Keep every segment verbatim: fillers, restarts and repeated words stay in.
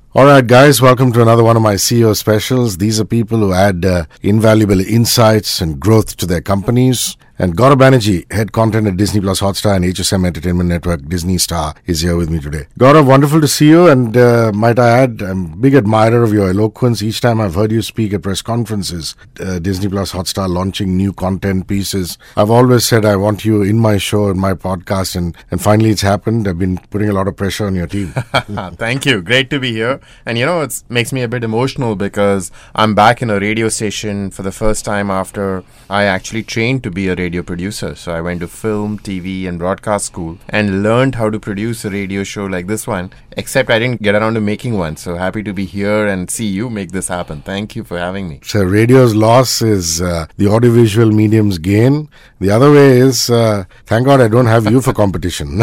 All right, guys, welcome to another one of my C E O specials. These are people who add uh, invaluable insights and growth to their companies. And Gaurav Banerjee, head content at Disney Plus Hotstar and H S M Entertainment Network, Disney Star, is here with me today. Gaurav, wonderful to see you. And uh, might I add, I'm a big admirer of your eloquence. Each time I've heard you speak at press conferences, uh, Disney Plus Hotstar launching new content pieces, I've always said I want you in my show, in my podcast. And, and finally it's happened. I've been putting a lot of pressure on your team. Thank you. Great to be here. And you know, it makes me a bit emotional because I'm back in a radio station for the first time after I actually trained to be a radio producer. So I went to film, T V and broadcast school and learned how to produce a radio show like this one, except I didn't get around to making one. So happy to be here and see you make this happen. Thank you for having me. So radio's loss is uh, the audiovisual medium's gain. The other way is, uh, thank God I don't have you for competition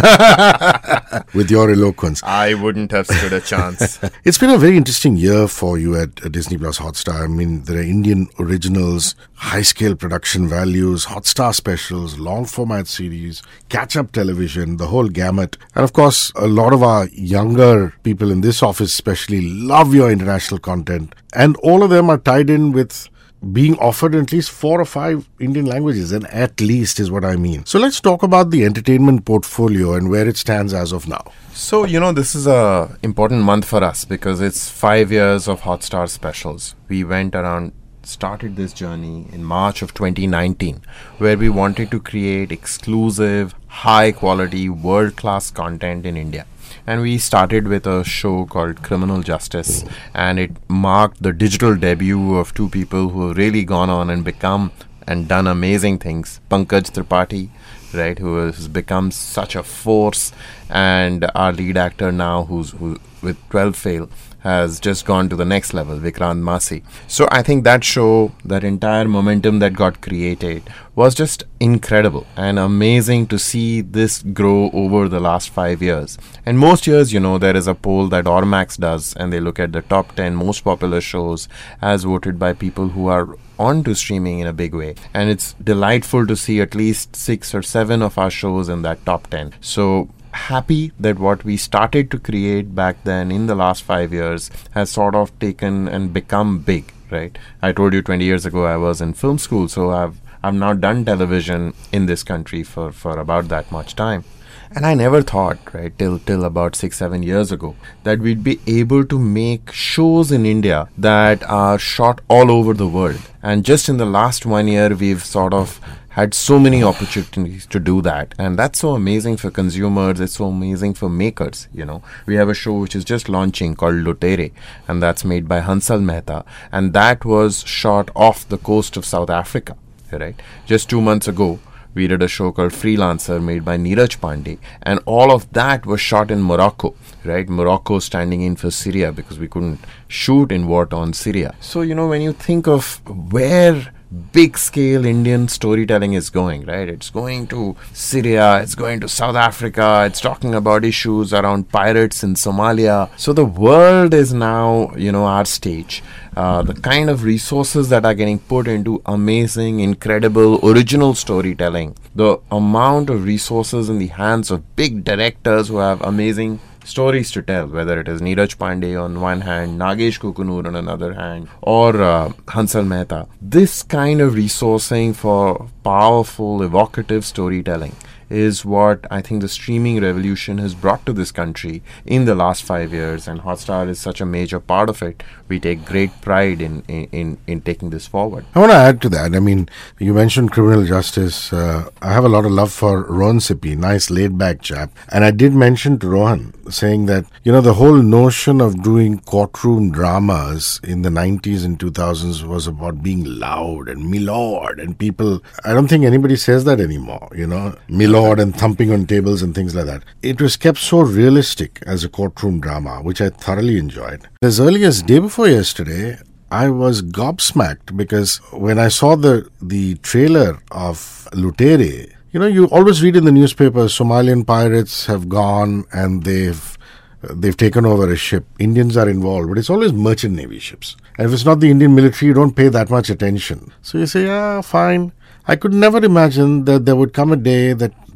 with your eloquence. I wouldn't have stood a chance. It's been a very interesting year for you at uh, Disney Plus Hotstar. I mean, there are Indian originals, high-scale production values, Hotstar specials, long-format series, catch-up television, the whole gamut. And of course, a lot of our younger people in this office especially love your international content. And all of them are tied in with being offered in at least four or five Indian languages, and at least is what I mean. So let's talk about the entertainment portfolio and where it stands as of now. So, you know, this is a important month for us because it's five years of Hotstar specials. We went around, started this journey in March of twenty nineteen, where we wanted to create exclusive, high-quality, world-class content in India. And we started with a show called Criminal Justice, and it marked the digital debut of two people who have really gone on and become and done amazing things. Pankaj Tripathi, right, who has become such a force, and our lead actor now, who's who with twelve Fail, has just gone to the next level, Vikrant Massey. So I think that show, that entire momentum that got created was just incredible and amazing to see this grow over the last five years. And most years, you know, there is a poll that Ormax does, and they look at the top ten most popular shows as voted by people who are onto streaming in a big way. And it's delightful to see at least six or seven of our shows in that top ten. So happy that what we started to create back then in the last five years has sort of taken and become big, right? I told you twenty years ago I was in film school, so I've I've now done television in this country for, for about that much time. And I never thought, right, till till about six, seven years ago, that we'd be able to make shows in India that are shot all over the world. And just in the last one year, we've sort of had so many opportunities to do that, and that's so amazing for consumers. It's so amazing for makers. You know, we have a show which is just launching called Lutere, and that's made by Hansal Mehta, and that was shot off the coast of South Africa, right? Just two months ago, we did a show called Freelancer made by Neeraj Pandey, and all of that was shot in Morocco, right? Morocco standing in for Syria because we couldn't shoot in war-torn Syria. So, you know, when you think of where big scale Indian storytelling is going, right? It's going to Syria, it's going to South Africa, it's talking about issues around pirates in Somalia. So the world is now, you know, our stage. Uh, the kind of resources that are getting put into amazing, incredible, original storytelling, the amount of resources in the hands of big directors who have amazing stories to tell, whether it is Neeraj Pandey on one hand, Nagesh Kukunur on another hand, or uh, Hansal Mehta. This kind of resourcing for powerful, evocative storytelling is what I think the streaming revolution has brought to this country in the last five years, and Hotstar is such a major part of it. We take great pride in, in, in taking this forward. I want to add to that. I mean, you mentioned Criminal Justice. Uh, I have a lot of love for Rohan Sippy, nice laid-back chap. And I did mention to Rohan, saying that, you know, the whole notion of doing courtroom dramas in the nineties and two thousands was about being loud and milord, and people, I don't think anybody says that anymore, you know, milord and thumping on tables and things like that. It was kept so realistic as a courtroom drama, which I thoroughly enjoyed. As early as day before yesterday, I was gobsmacked because when I saw the, the trailer of Lutere, you know, you always read in the newspaper, Somalian pirates have gone and they've they've taken over a ship. Indians are involved, but it's always merchant navy ships. And if it's not the Indian military, you don't pay that much attention. So you say, yeah, fine. I could never imagine that there would come a day that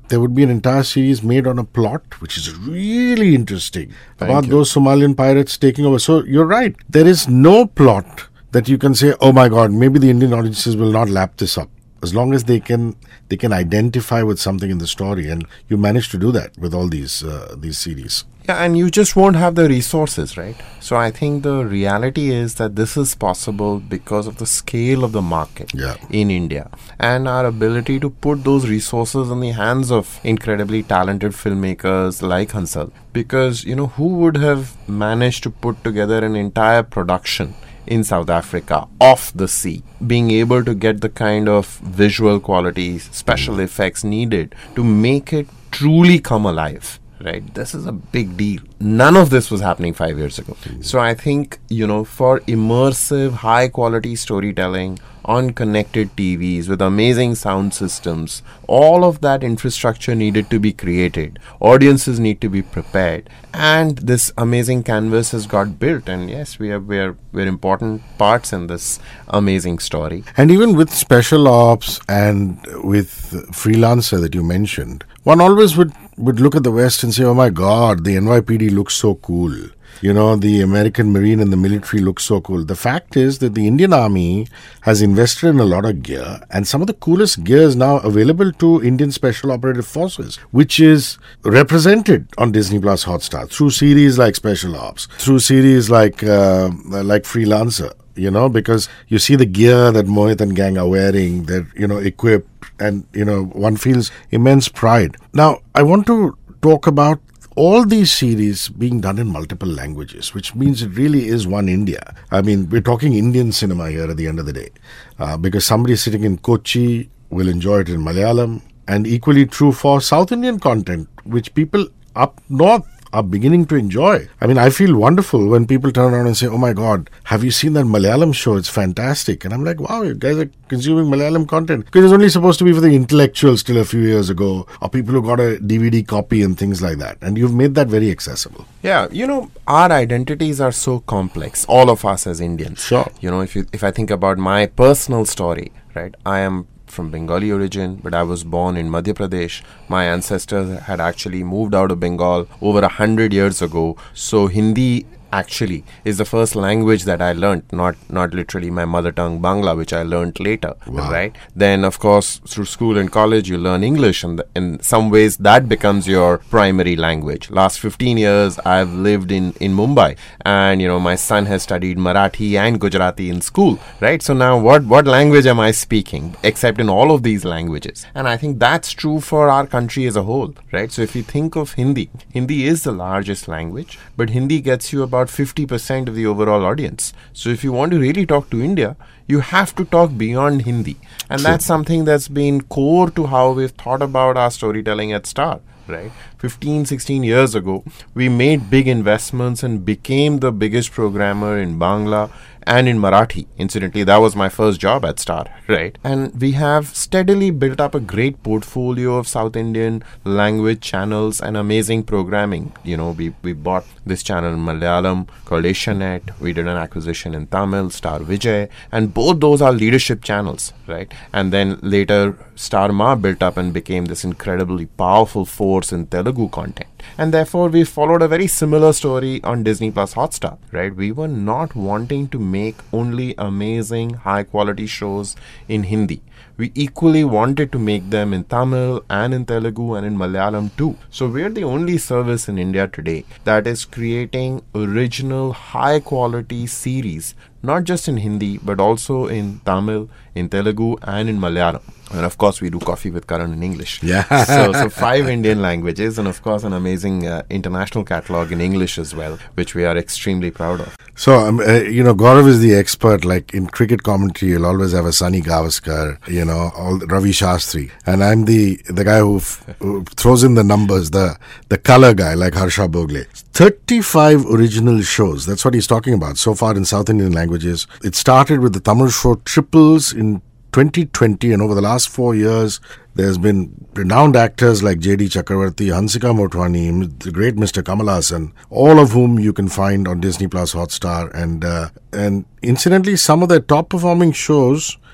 there would be an entire series made on a plot, which is really interesting, Thank about you. those Somalian pirates taking over. So you're right. There is no plot that you can say, oh my God, maybe the Indian audiences will not lap this up. As long as they can they can identify with something in the story, and you manage to do that with all these uh, these series. Yeah, and you just won't have the resources, right? So I think the reality is that this is possible because of the scale of the market Yeah. in India and our ability to put those resources in the hands of incredibly talented filmmakers like Hansal. Because, you know, who would have managed to put together an entire production in South Africa off the sea, being able to get the kind of visual qualities, special effects needed to make it truly come alive? Right, this is a big deal. None of this was happening five years ago. So I think, you know, for immersive, high quality storytelling on connected T Vs with amazing sound systems, all of that infrastructure needed to be created. Audiences need to be prepared, and this amazing canvas has got built. And yes, we are we are we're important parts in this amazing story. And even with special ops and with freelancer that you mentioned, one always would, would look at the West and say, oh my God, the N Y P D looks so cool. You know, the American Marine and the military looks so cool. The fact is that the Indian Army has invested in a lot of gear, and some of the coolest gear is now available to Indian Special Operative Forces, which is represented on Disney Plus Hotstar through series like Special Ops, through series like uh, like Freelancer. You know, because you see the gear that Mohit and gang are wearing, they're, you know, equipped, and, you know, one feels immense pride. Now, I want to talk about all these series being done in multiple languages, which means it really is one India. I mean, we're talking Indian cinema here at the end of the day, uh, because somebody sitting in Kochi will enjoy it in Malayalam, and equally true for South Indian content, which people up north are beginning to enjoy. I mean, I feel wonderful when people turn around and say, oh my God, have you seen that Malayalam show? It's fantastic. And I'm like, wow, you guys are consuming Malayalam content. Because it was only supposed to be for the intellectuals till a few years ago, or people who got a D V D copy and things like that. And you've made that very accessible. Yeah, you know, our identities are so complex, all of us as Indians. Sure. You know, if you if I think about my personal story, right, I am from Bengali origin, but I was born in Madhya Pradesh. My ancestors had actually moved out of Bengal over a hundred years ago. So Hindi actually is the first language that I learnt, not not literally my mother tongue Bangla, which I learnt later, Wow. right? Then, of course, through school and college, you learn English, and in some ways that becomes your primary language. Last fifteen years, I've lived in, in Mumbai, and, you know, my son has studied Marathi and Gujarati in school, right? So now what, what language am I speaking, except in all of these languages? And I think that's true for our country as a whole, right? So if you think of Hindi, Hindi is the largest language, but Hindi gets you about fifty percent of the overall audience. So if you want to really talk to India, you have to talk beyond Hindi. And True. that's something that's been core to how we've thought about our storytelling at Star, right? fifteen, sixteen years ago, we made big investments and became the biggest programmer in Bangla and in Marathi. Incidentally, that was my first job at Star, right? And we have steadily built up a great portfolio of South Indian language channels and amazing programming. You know, we, we bought this channel in Malayalam called Asianet. We did an acquisition in Tamil, Star Vijay, and both those are leadership channels, right? And then later, Star Ma built up and became this incredibly powerful force in Telugu content. And therefore, we followed a very similar story on Disney Plus Hotstar, right? We were not wanting to make only amazing, high-quality shows in Hindi. We equally wanted to make them in Tamil and in Telugu and in Malayalam too. So we're the only service in India today that is creating original, high-quality series, not just in Hindi, but also in Tamil, in Telugu, and in Malayalam. And of course, we do Coffee with Karan in English. Yeah. so, so five Indian languages, and of course, an amazing uh, international catalog in English as well, which we are extremely proud of. So, um, uh, you know, Gaurav is the expert. Like in cricket commentary, you'll always have a Sunny Gavaskar, you know, all Ravi Shastri. And I'm the the guy who, f- who throws in the numbers, the, the color guy, like Harsha Bogle. thirty-five original shows. That's what he's talking about so far in South Indian languages. It started with the Tamil show Triples in twenty twenty, and over the last four years, there's been renowned actors like J D Chakravarti, Hansika Motwani, the great Mister Kamal Haasan, all of whom you can find on Disney Plus Hotstar. And uh, and incidentally, some of their top performing shows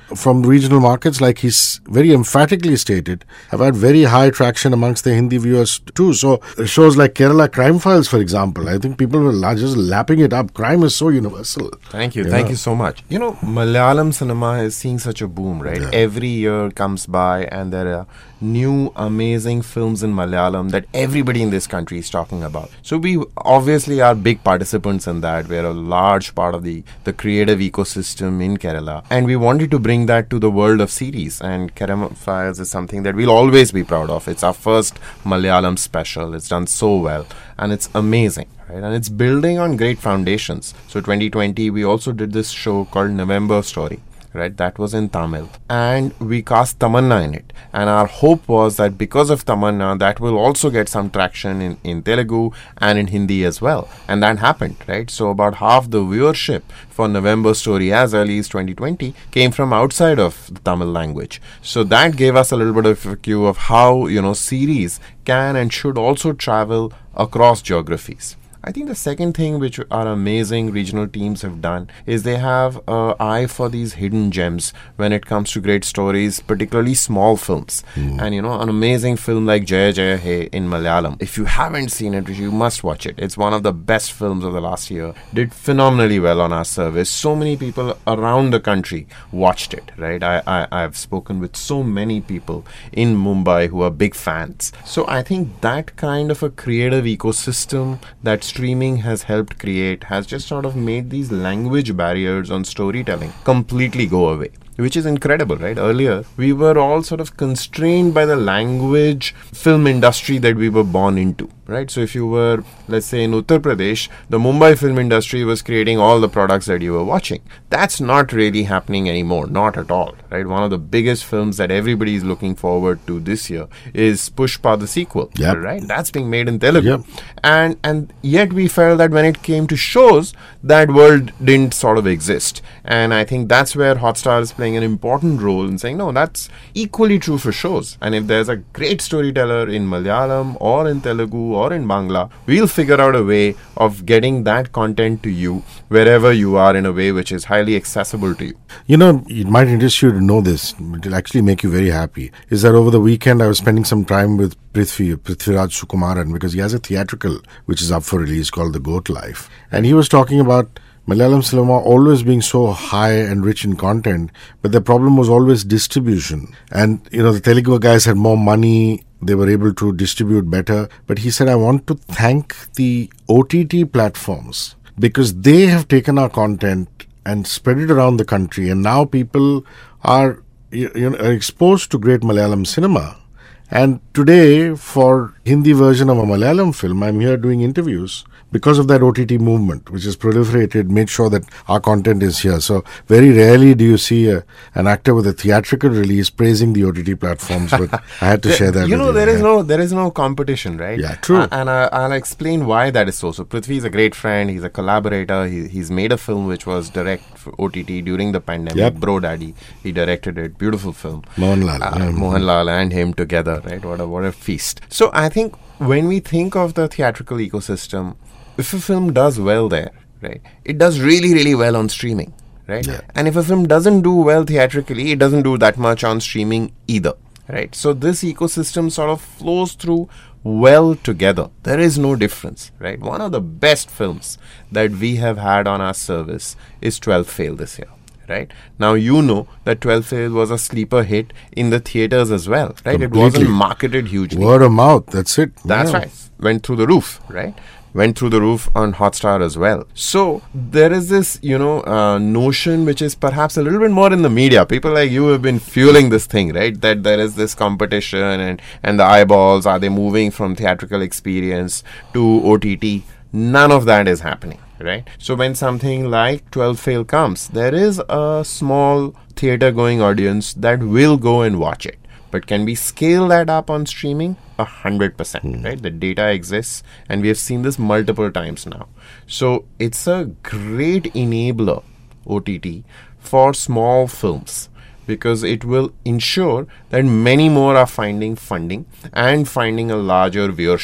from regional markets, like he's very emphatically stated, have had very high traction amongst the Hindi viewers too. So shows like Kerala Crime Files, for example, I think people were just lapping it up. Crime is so universal. Thank you. you Thank know? you so much. You know, Malayalam cinema is seeing such a boom, right? Yeah. Every year comes by and there are new amazing films in Malayalam that everybody in this country is talking about. So we obviously are big participants in that. We're a large part of the, the creative ecosystem in Kerala. And we wanted to bring that to the world of series. And Kerala Files is something that we'll always be proud of. It's our first Malayalam special. It's done so well. And it's amazing. Right? And it's building on great foundations. So twenty twenty, we also did this show called November Story. Right, that was in Tamil, and we cast Tamanna in it, and our hope was that because of Tamanna, that will also get some traction in, in Telugu and in Hindi as well, and that happened, right? So about half the viewership for November Story as early as twenty twenty came from outside of the Tamil language. So that gave us a little bit of a cue of how, you know, series can and should also travel across geographies. I think the second thing which our amazing regional teams have done is they have an eye for these hidden gems when it comes to great stories, particularly small films. Mm. And you know, an amazing film like Jaya Jaya He in Malayalam, if you haven't seen it, you must watch it. It's one of the best films of the last year. Did phenomenally well on our service. So many people around the country watched it, right? I, I, I've spoken with so many people in Mumbai who are big fans. So I think that kind of a creative ecosystem that streaming has helped create has just sort of made these language barriers on storytelling completely go away, which is incredible, right? Earlier, we were all sort of constrained by the language film industry that we were born into, right? So if you were, let's say, in Uttar Pradesh, the Mumbai film industry was creating all the products that you were watching. That's not really happening anymore, not at all, right? One of the biggest films that everybody is looking forward to this year is Pushpa, the sequel, yep. right? That's being made in Telugu. Yep. And, and yet we felt that when it came to shows, that world didn't sort of exist. And I think that's where Hotstar is playing an important role in saying, no, that's equally true for shows. And if there's a great storyteller in Malayalam or in Telugu or in Bangla, we'll figure out a way of getting that content to you wherever you are in a way which is highly accessible to you. You know, it might interest you to know this. It will actually make you very happy. Is that over the weekend I was spending some time with Prithvi, Prithviraj Sukumaran, because he has a theatrical which is up for release called The Goat Life. And he was talking about Malayalam cinema always being so high and rich in content, but the problem was always distribution. And, you know, the Telugu guys had more money, they were able to distribute better. But he said, I want to thank the O T T platforms because they have taken our content and spread it around the country. And now people are, you know, are exposed to great Malayalam cinema. And today, for Hindi version of a Malayalam film, I'm here doing interviews because of that O T T movement, which has proliferated, made sure that our content is here. So very rarely do you see a, an actor with a theatrical release praising the O T T platforms, but I had to share that you with know, you. there yeah. is no there is no competition, right? Yeah, true. Uh, and I, I'll explain why that is so. So Prithvi is a great friend. He's a collaborator. He, he's made a film which was direct for O T T during the pandemic. Yep. Bro Daddy. He directed it. Beautiful film. Mohanlal. Uh, yeah. Mohanlal and him together, right? What a, what a feast. So I think when we think of the theatrical ecosystem, if a film does well there, right, it does really, really well on streaming, right? Yeah. And if a film doesn't do well theatrically, it doesn't do that much on streaming either, right? So this ecosystem sort of flows through well together. There is no difference, right? One of the best films that we have had on our service is twelfth Fail this year. Right now, you know that twelfth Fail was a sleeper hit in the theaters as well, right? Completely. It wasn't marketed hugely. Word of mouth, that's it. That's yeah. right. Went through the roof, right? Went through the roof on Hotstar as well. So there is this, you know, uh, notion which is perhaps a little bit more in the media. People like you have been fueling this thing, right? That there is this competition and, and the eyeballs, are they moving from theatrical experience to O T T? None of that is happening. Right? So when something like twelfth Fail comes, there is a small theater going audience that will go and watch it. But can we scale that up on streaming? A hundred percent, Hmm. right? The data exists and we have seen this multiple times now. So it's a great enabler, O T T, for small films, because it will ensure that many more are finding funding and finding a larger viewership.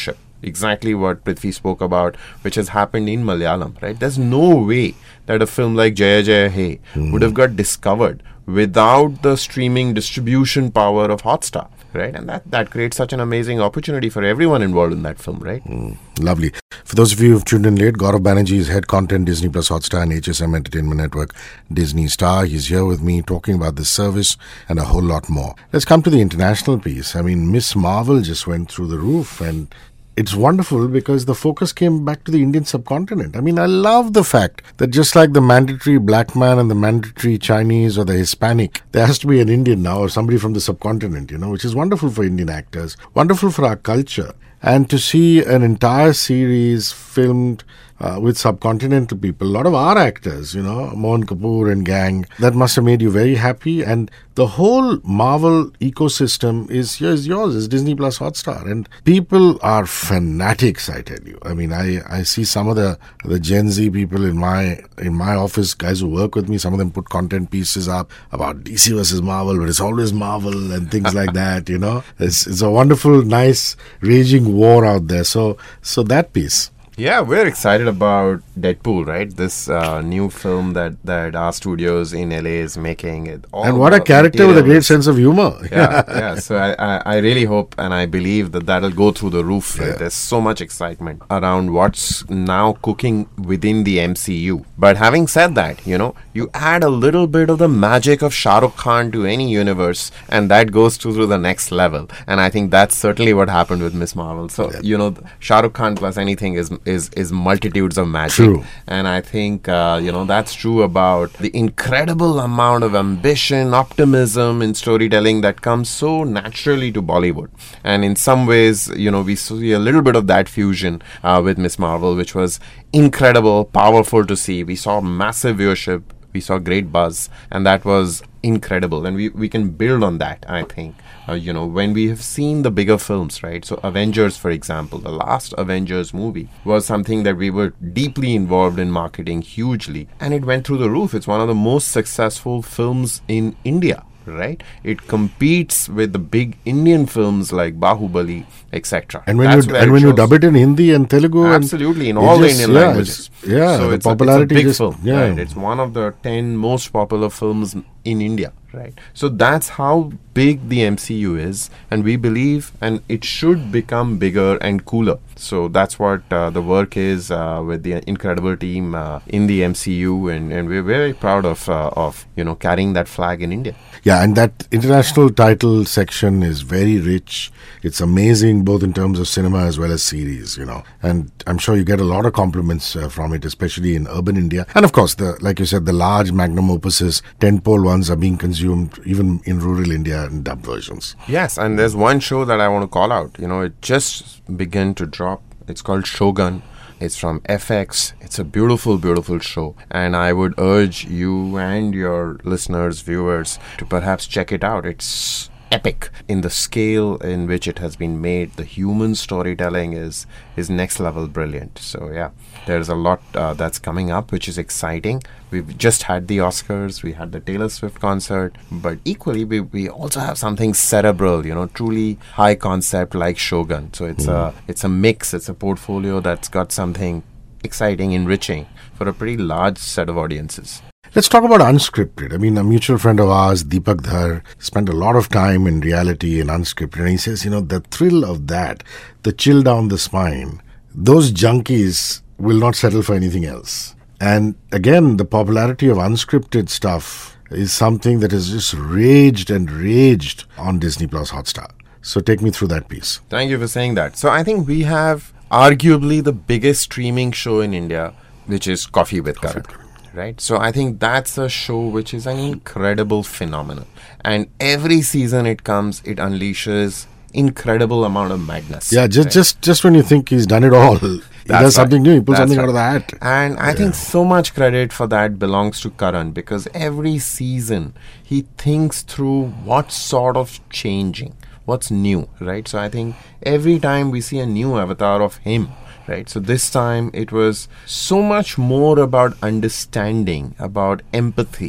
exactly what Prithvi spoke about, which has happened in Malayalam, right? There's no way that a film like Jaya Jaya Hey mm. would have got discovered without the streaming distribution power of Hotstar, right? And that, that creates such an amazing opportunity for everyone involved in that film, right? Mm, lovely. For those of you who've tuned in late, Gaurav Banerjee is head content Disney Plus Hotstar and H S M Entertainment Network Disney Star. He's here with me talking about this service and a whole lot more. Let's come to the international piece. I mean, Miss Marvel just went through the roof, and it's wonderful because the focus came back to the Indian subcontinent. I mean, I love the fact that just like the mandatory black man and the mandatory Chinese or the Hispanic, there has to be an Indian now or somebody from the subcontinent, you know, which is wonderful for Indian actors, wonderful for our culture. And to see an entire series filmed uh, with subcontinental people, a lot of our actors, you know, Mohan Kapoor and gang, that must have made you very happy. And the whole Marvel ecosystem is here's yours, is Disney Plus Hotstar. And people are fanatics, I tell you. I mean, I, I see some of the, the Gen Z people in my in my office, guys who work with me, some of them put content pieces up about D C versus Marvel, but it's always Marvel and things like that, you know. It's, it's a wonderful, nice, raging war out there. So, so that piece. Yeah, we're excited about Deadpool, right? This uh, new film that, that our studios in L A is making. It all and what a character with a great sense of humor. Yeah, yeah. So I, I, I really hope and I believe that that'll go through the roof. Right? Yeah. There's so much excitement around what's now cooking within the M C U. But having said that, you know, you add a little bit of the magic of Shah Rukh Khan to any universe and that goes to, to the next level. And I think that's certainly what happened with Miss Marvel. So, yeah. you know, Shah Rukh Khan plus anything is is is multitudes of magic. True. And I think, uh, you know, that's true about the incredible amount of ambition, optimism in storytelling that comes so naturally to Bollywood. And in some ways, you know, we see a little bit of that fusion uh, with Miss Marvel, which was incredible, powerful to see. We saw massive viewership. We saw great buzz, and that was incredible. And we, we can build on that, I think. Uh, you know, when we have seen the bigger films, right? So Avengers, for example, the last Avengers movie was something that we were deeply involved in marketing hugely. And it went through the roof. It's one of the most successful films in India, right? It competes with the big Indian films like Bahubali, et cetera. And when That's you and when you dub it in Hindi and Telugu, absolutely in all the just, Indian yeah, languages. Yeah, so the it's popularity a, it's a big just, film. Yeah. Right? It's one of the ten most popular films in India. Right. So that's how big the M C U is, and we believe, and it should become bigger and cooler. So that's what uh, the work is uh, with the incredible team uh, in the M C U, and, and we're very proud of uh, of you know carrying that flag in India. Yeah, and that international title section is very rich. It's amazing, both in terms of cinema as well as series, you know. And I'm sure you get a lot of compliments uh, from it, especially in urban India. And of course, the like you said, the large magnum opuses, tentpole ones are being consumed even in rural India in dubbed versions. Yes, and there's one show that I want to call out. You know, it just began to drop. It's called Shogun. It's from F X. It's a beautiful, beautiful show. And I would urge you and your listeners, viewers, to perhaps check it out. It's epic in the scale in which it has been made. The human storytelling is is next level brilliant. So yeah, there's a lot uh, that's coming up, which is exciting. We've just had the Oscars, we had the Taylor Swift concert, but equally we, we also have something cerebral, you know, truly high concept like Shogun. So it's mm. a it's a mix, it's a portfolio that's got something exciting, enriching for a pretty large set of audiences. Let's talk about unscripted. I mean, a mutual friend of ours, Deepak Dhar, spent a lot of time in reality and unscripted. And he says, you know, the thrill of that, the chill down the spine, those junkies will not settle for anything else. And again, the popularity of unscripted stuff is something that has just raged and raged on Disney Plus Hotstar. So take me through that piece. Thank you for saying that. So I think we have arguably the biggest streaming show in India, which is Coffee with Karan. Right, so I think that's a show which is an incredible phenomenon, and every season it comes, it unleashes incredible amount of madness. Yeah, just right? just just when you think he's done it all, he that's does right. something new. He pulls that's something right. out of the hat. And I yeah. think so much credit for that belongs to Karan, because every season he thinks through what's sort of changing, what's new, right? So I think every time we see a new avatar of him. Right, so this time it was so much more about understanding, about empathy,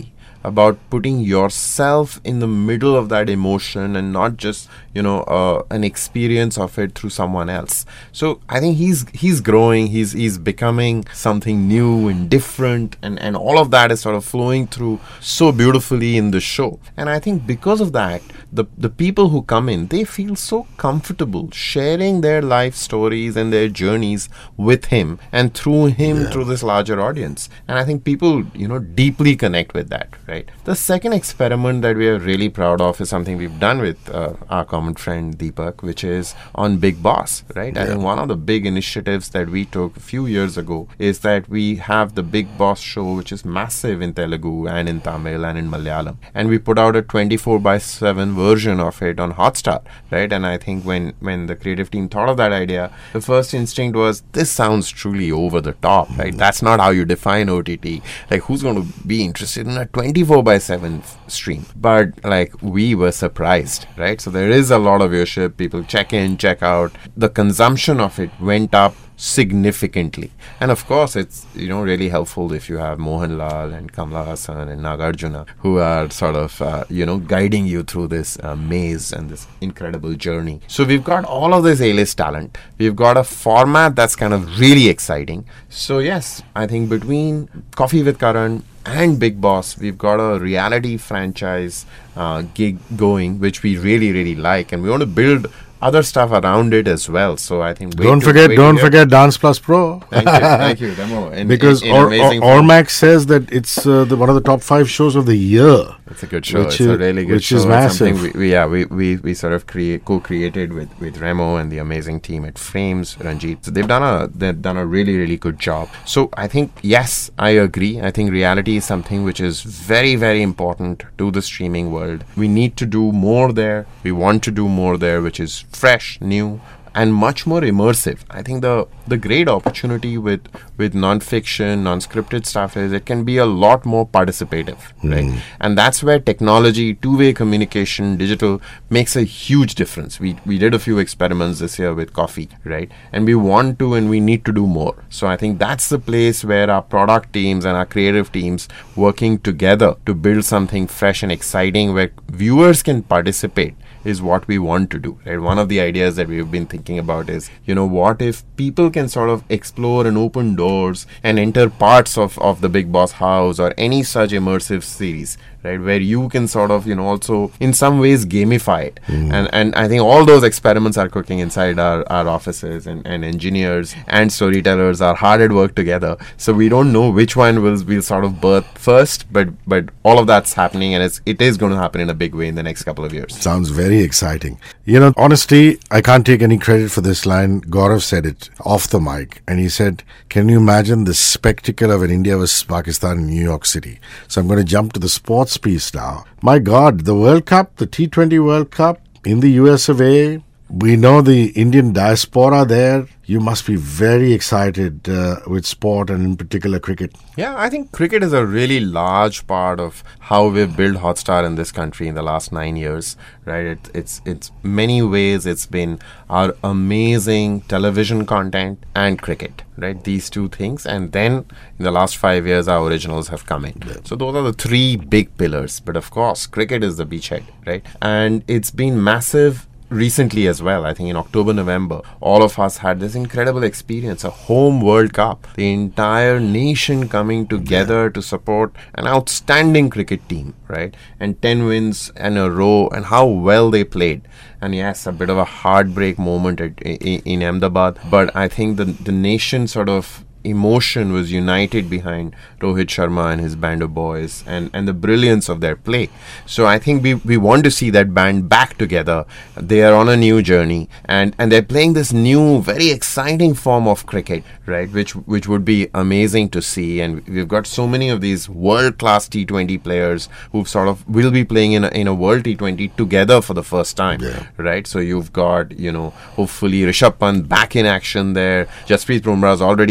about putting yourself in the middle of that emotion and not just, you know, uh, an experience of it through someone else. So I think he's he's growing, he's he's becoming something new and different, and, and all of that is sort of flowing through so beautifully in the show. And I think because of that, the the people who come in, they feel so comfortable sharing their life stories and their journeys with him and through him, yeah. through this larger audience. And I think people, you know, deeply connect with that, right? The second experiment that we are really proud of is something we've done with uh, our common friend Deepak, which is on Bigg Boss, right? Yeah. I think one of the big initiatives that we took a few years ago is that we have the Bigg Boss show, which is massive in Telugu and in Tamil and in Malayalam. And we put out a twenty-four by seven version of it on Hotstar, right? And I think when, when the creative team thought of that idea, the first instinct was, this sounds truly over the top, right? That's not how you define O T T. Like, who's going to be interested in a twenty-four by seven f- stream? But, like, we were surprised, right? So there is a lot of viewership. People check in, check out. The consumption of it went up significantly. And of course, it's, you know, really helpful if you have Mohanlal and Kamala Hassan and Nagarjuna who are sort of, uh, you know, guiding you through this uh, maze and this incredible journey. So we've got all of this A-list talent. We've got a format that's kind of really exciting. So yes, I think between Coffee with Karan and Bigg Boss, we've got a reality franchise uh, gig going, which we really, really like. And we want to build other stuff around it as well. So I think don't to, forget, don't forget Dance Plus Pro. Thank you, thank you, Demo. In, because in, in or, or, Ormax says that it's uh, the, one of the top five shows of the year. It's a good show. It's is, a really good which show. Which is massive. We, we, yeah, we, we, we sort of create co-created with, with Remo and the amazing team at Frames, Ranjit. So they've done a they've done a really really good job. So I think yes, I agree. I think reality is something which is very very important to the streaming world. We need to do more there. We want to do more there, which is fresh, new, and much more immersive. I think the the great opportunity with with non-fiction, non-scripted stuff is it can be a lot more participative, mm. right? And that's where technology, two-way communication, digital makes a huge difference. We we did a few experiments this year with coffee, right? And we want to and we need to do more. So I think that's the place where our product teams and our creative teams working together to build something fresh and exciting where viewers can participate is what we want to do, right? One of the ideas that we've been thinking about is, you know, what if people can sort of explore and open doors and enter parts of, of the Bigg Boss house or any such immersive series, right? Where you can sort of, you know, also in some ways gamify it. Mm. And and I think all those experiments are cooking inside our, our offices, and, and engineers and storytellers are hard at work together. So we don't know which one will will sort of birth first, but but all of that's happening, and it's it is going to happen in a big way in the next couple of years. Sounds very exciting. You know, honestly, I can't take any credit for this line. Gaurav said it off the mic, and he said, can you imagine the spectacle of an India versus Pakistan in New York City? So I'm going to jump to the sports piece now. My God, the World Cup, the T twenty World Cup in the U S of A, we know the Indian diaspora there. You must be very excited uh, with sport and in particular cricket. Yeah, I think cricket is a really large part of how we've built Hotstar in this country in the last nine years, right? It, it's it's many ways it's been our amazing television content and cricket, right? These two things. And then in the last five years, our originals have come in. Yeah. So those are the three big pillars. But of course, cricket is the beachhead, right? And it's been massive recently as well. I think in October, November, all of us had this incredible experience, a home World Cup, the entire nation coming together to support an outstanding cricket team, right? And ten wins in a row, and how well they played. And yes, a bit of a heartbreak moment at, in, in Ahmedabad, but I think the the nation sort of emotion was united behind Rohit Sharma and his band of boys, and, and the brilliance of their play. So I think we, we want to see that band back together. They are on a new journey, and, and they're playing this new, very exciting form of cricket, right? Which which would be amazing to see. And we've got so many of these world-class T twenty players who sort of will be playing in a, in a World T twenty together for the first time, yeah. right? So you've got, you know, hopefully Rishabh Pant back in action there. Jasprit Bumrah is already playing really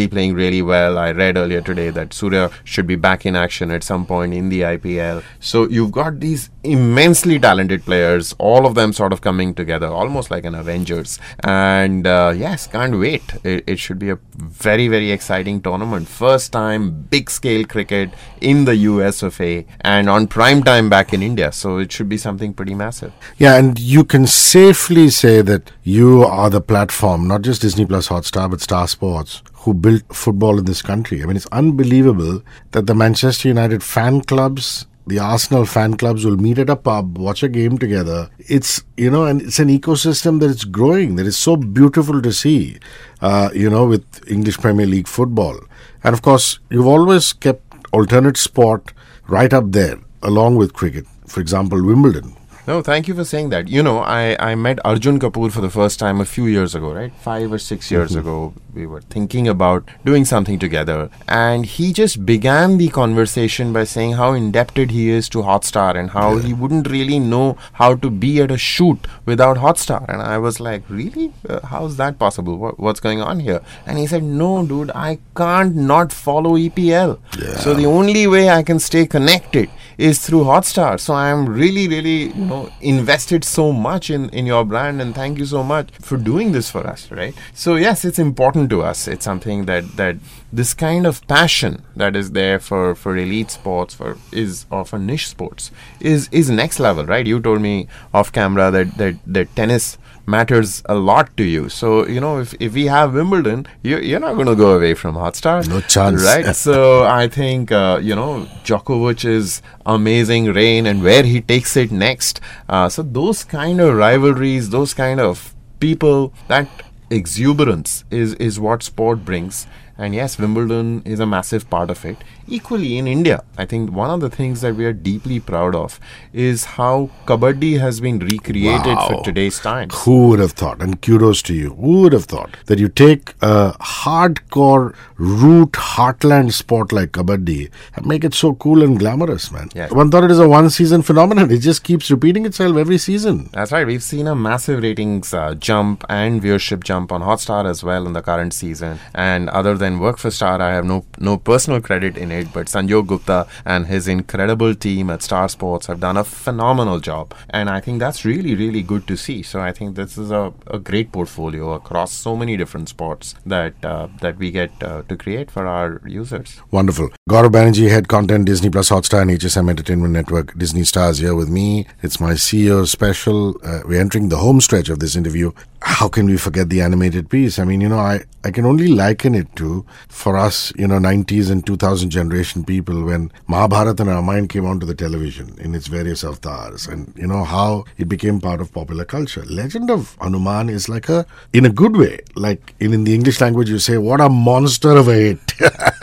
really well. I read earlier today that Surya should be back in action at some point in the I P L. So you've got these immensely talented players, all of them sort of coming together, almost like an Avengers. And uh, yes, can't wait. It, it should be a very, very exciting tournament. First time big scale cricket in the U S of A and on prime time back in India. So it should be something pretty massive. Yeah, and you can safely say that you are the platform, not just Disney Plus Hotstar, but Star Sports, who built football in this country. I mean, it's unbelievable that the Manchester United fan clubs, the Arsenal fan clubs will meet at a pub, watch a game together. It's, you know, and it's an ecosystem that is growing, that is so beautiful to see, uh, you know, with English Premier League football. And of course, you've always kept alternate sport right up there, along with cricket. For example, Wimbledon. No, thank you for saying that. You know, I, I met Arjun Kapoor for the first time a few years ago, right? Five or six years mm-hmm. ago. We were thinking about doing something together. And he just began the conversation by saying how indebted he is to Hotstar and how yeah. he wouldn't really know how to be at a shoot without Hotstar. And I was like, really? Uh, how's that possible? What, what's going on here? And he said, no, dude, I can't not follow E P L. Yeah. So the only way I can stay connected is through Hotstar. So I'm really, really, you know, invested so much in, in your brand, and thank you so much for doing this for us, right? So yes, it's important to us. It's something that, that this kind of passion that is there for, for elite sports, for is or for niche sports is is next level, right? You told me off camera that, that, that tennis matters a lot to you. So, you know, if, if we have Wimbledon, you, you're not going to go away from Hotstar. No chance. Right? So, I think, uh, you know, Djokovic is amazing reign and where he takes it next. Uh, so, those kind of rivalries, those kind of people, that exuberance is, is what sport brings. And yes, Wimbledon is a massive part of it. Equally in India, I think one of the things that we are deeply proud of is how Kabaddi has been recreated wow. for today's times. Who would have thought? And kudos to you. Who would have thought that you take a hardcore, root, heartland sport like Kabaddi and make it so cool and glamorous, man? Yes. One thought it is a one-season phenomenon. It just keeps repeating itself every season. That's right. We've seen a massive ratings uh, jump and viewership jump on Hotstar as well in the current season. And other than work for Star, I have no no personal credit in it, but Sanjog Gupta and his incredible team at Star Sports have done a phenomenal job, and I think that's really, really good to see. So I think this is a, a great portfolio across so many different sports that uh, that we get uh, to create for our users. Wonderful. Gaurav Banerjee, Head Content, Disney Plus Hotstar and H S M Entertainment Network, Disney Stars, here with me. It's my C E O special. Uh, we're entering the home stretch of this interview. How can we forget the animated piece? I mean, you know, I, I can only liken it to, for us, you know, nineties and two thousand generation people, when Mahabharata and Ramayana came onto the television in its various avatars, and, you know, how it became part of popular culture. Legend of Hanuman is like a, in a good way, like in, in the English language, you say, what a monster of a hit.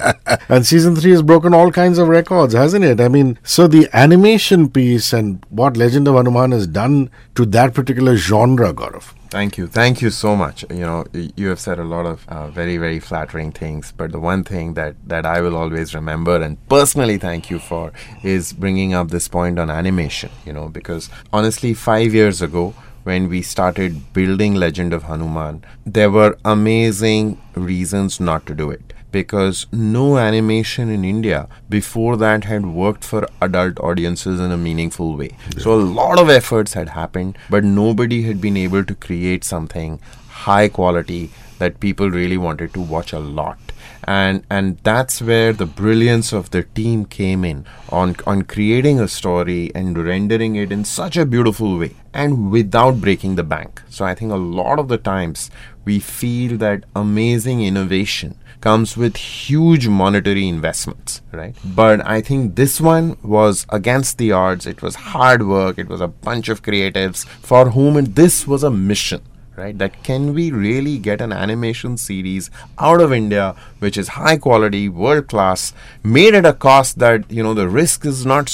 And season three has broken all kinds of records, hasn't it? I mean, so the animation piece and what Legend of Hanuman has done to that particular genre, Gaurav. Thank you. Thank you so much. You know, you have said a lot of uh, very, very flattering things. But the one thing that, that I will always remember and personally thank you for is bringing up this point on animation, you know, because honestly, five years ago, when we started building Legend of Hanuman, there were amazing reasons not to do it. Because no animation in India before that had worked for adult audiences in a meaningful way. Yeah. So a lot of efforts had happened, but nobody had been able to create something high quality that people really wanted to watch a lot. And and that's where the brilliance of the team came in on on creating a story and rendering it in such a beautiful way and without breaking the bank. So I think a lot of the times we feel that amazing innovation comes with huge monetary investments, right? But I think this one was against the odds. It was hard work. It was a bunch of creatives for whom it, this was a mission, right? That can we really get an animation series out of India, which is high quality, world class, made at a cost that, you know, the risk is not so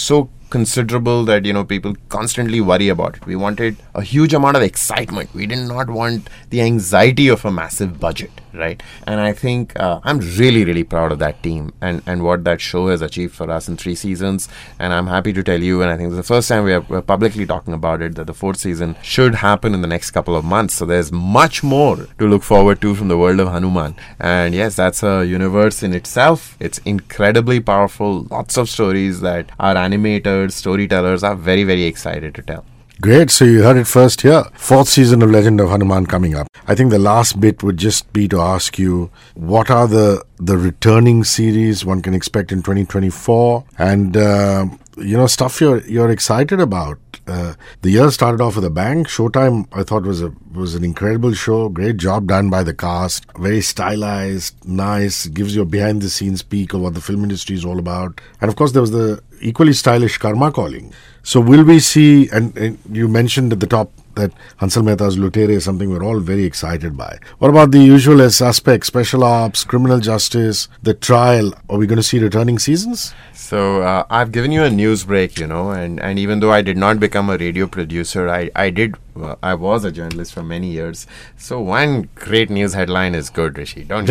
considerable that, you know, people constantly worry about it. We wanted a huge amount of excitement. We did not want the anxiety of a massive budget, right? And I think uh, I'm really, really proud of that team and, and what that show has achieved for us in three seasons. And I'm happy to tell you, and I think it's the first time we are we're publicly talking about it, that the fourth season should happen in the next couple of months. So there's much more to look forward to from the world of Hanuman. And yes, that's a universe in itself. It's incredibly powerful. Lots of stories that our animators, storytellers are very, very excited to tell. Great. So you heard it first here. Fourth season of Legend of Hanuman coming up. I think the last bit would just be to ask you, what are the the returning series one can expect in twenty twenty-four? And, uh, you know, stuff you're you're excited about. Uh, the year started off with a bang. Showtime, I thought, was a was an incredible show. Great job done by the cast. Very stylized, nice. Gives you a behind-the-scenes peek of what the film industry is all about. And, of course, there was the equally stylish Karma Calling. So will we see, and, and you mentioned at the top that Hansal Mehta's Lutere is something we're all very excited by. What about the usual suspects, special ops, criminal justice, the trial? Are we going to see returning seasons? So uh, I've given you a news break, you know, and, and even though I did not become a radio producer, I, I did, uh, I was a journalist for many years. So one great news headline is good, Rishi, don't you?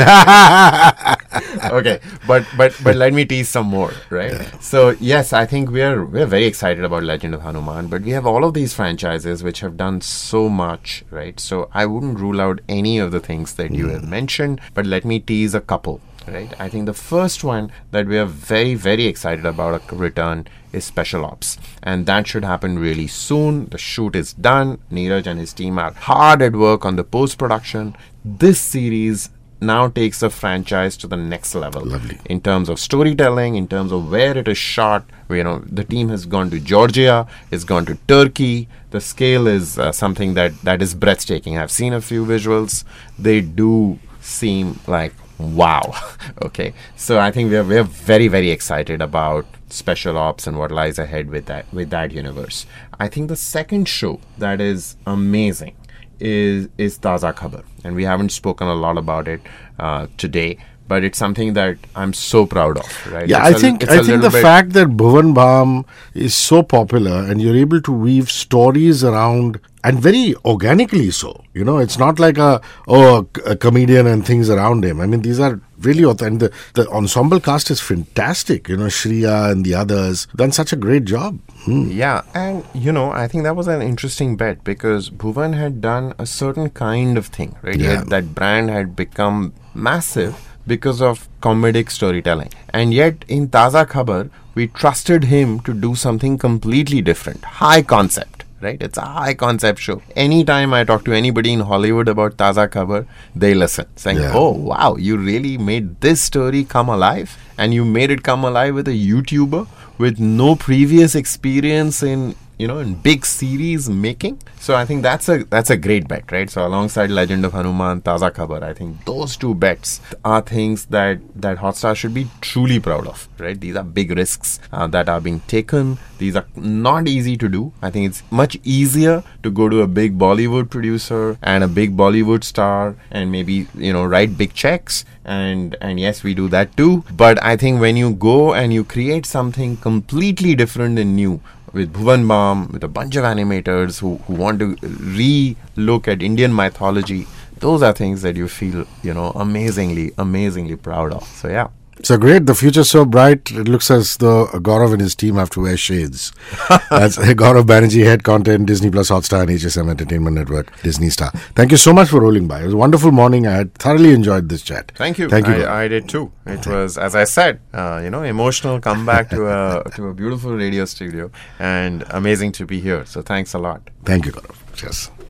Okay, but but but let me tease some more, right? Yeah. So yes, I think we are we're very excited about Legend of Hanuman, but we have all of these franchises which have done so much, right? So I wouldn't rule out any of the things that you mm. have mentioned, but let me tease a couple. Right, I think the first one that we are very, very excited about a return is Special Ops, and that should happen really soon. The shoot is done. Neeraj and his team are hard at work on the post-production. This series now takes the franchise to the next level. Lovely. In terms of storytelling, in terms of where it is shot. You know, the team has gone to Georgia, it's gone to Turkey. The scale is uh, something that that is breathtaking. I've seen a few visuals. They do seem like wow. Okay, so I think we're we're very, very excited about Special Ops and what lies ahead with that with that universe. I think the second show that is amazing is is Taza Khabar, and we haven't spoken a lot about it uh, today, but it's something that I'm so proud of, right? Yeah, it's I a, think I think the fact that Bhuvan Bam is so popular and you're able to weave stories around, and very organically so. You know, it's not like a oh a, a comedian and things around him. I mean, these are really authentic. The, the ensemble cast is fantastic. You know, Shriya and the others done such a great job. Hmm. Yeah, and you know, I think that was an interesting bet because Bhuvan had done a certain kind of thing, right? Yeah. Had, that brand had become massive because of comedic storytelling. And yet, in Taza Khabar, we trusted him to do something completely different. High concept, right? It's a high concept show. Anytime I talk to anybody in Hollywood about Taza Khabar, they listen, saying, yeah. oh, wow, you really made this story come alive? And you made it come alive with a YouTuber with no previous experience in, you know, in big series making. So I think that's a that's a great bet, right? So alongside Legend of Hanuman, Taza Khabar, I think those two bets are things that, that Hotstar should be truly proud of, right? These are big risks uh, that are being taken. These are not easy to do. I think it's much easier to go to a big Bollywood producer and a big Bollywood star and maybe, you know, write big checks. And and yes, we do that too. But I think when you go and you create something completely different and new, with Bhuvan Bam, with a bunch of animators who, who want to re-look at Indian mythology, those are things that you feel, you know, amazingly, amazingly proud of. So, yeah. So great. The future's so bright. It looks as though Gaurav and his team have to wear shades. That's Gaurav Banerjee, Head Content, Disney Plus Hotstar and H S M Entertainment Network, Disney Star. Thank you so much for rolling by. It was a wonderful morning. I had thoroughly enjoyed this chat. Thank you. Thank you. I, I did too. It was, as I said, uh, you know, emotional comeback to a to a beautiful radio studio and amazing to be here. So thanks a lot. Thank you, Gaurav. Yes.